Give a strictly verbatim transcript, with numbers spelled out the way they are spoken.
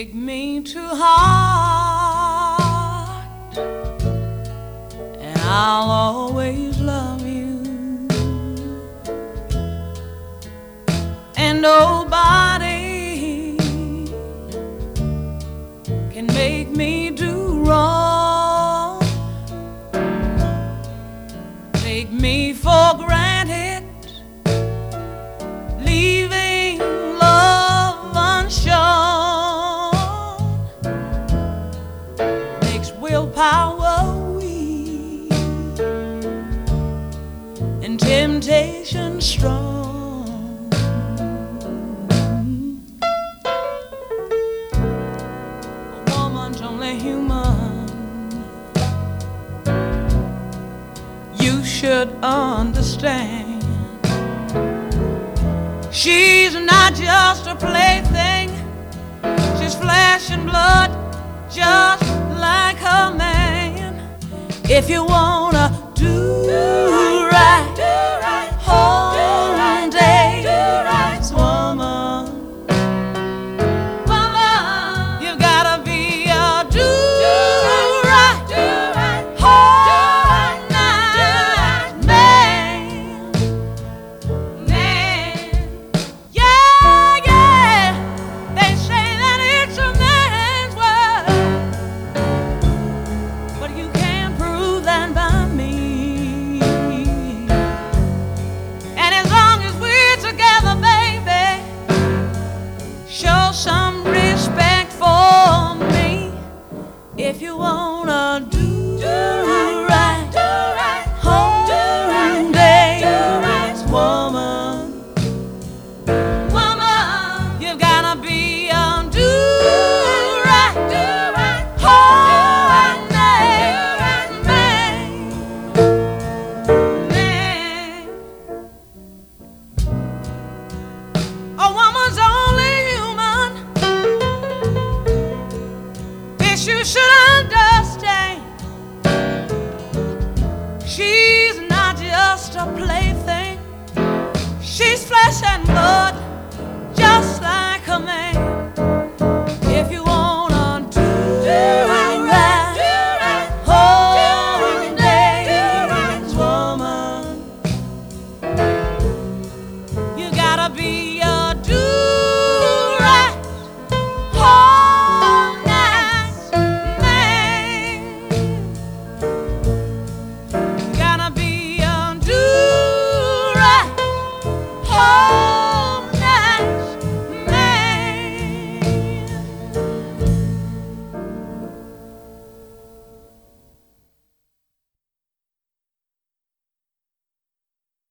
Take me to heart, and I'll always love you. And nobody can make me do wrong. Take me for granted, leaving love unshown. Makes willpower weak and temptation strong. A woman's only human. You should understand. She's not just a plaything. She's flesh and blood, just like her man. If you wanna do right, whole day, woman, woman, you gotta be a do right, whole night man, man. Yeah, yeah, they say that it's a man's world, but you can't prove that by me. And as long as we're together, baby, show some respect for me. If you wanna do right, whole day, woman, woman, you've gotta be a do right, whole night man, man. A woman's only human. This you should understand. She's not just a plaything. She's flesh and blood, just like a man.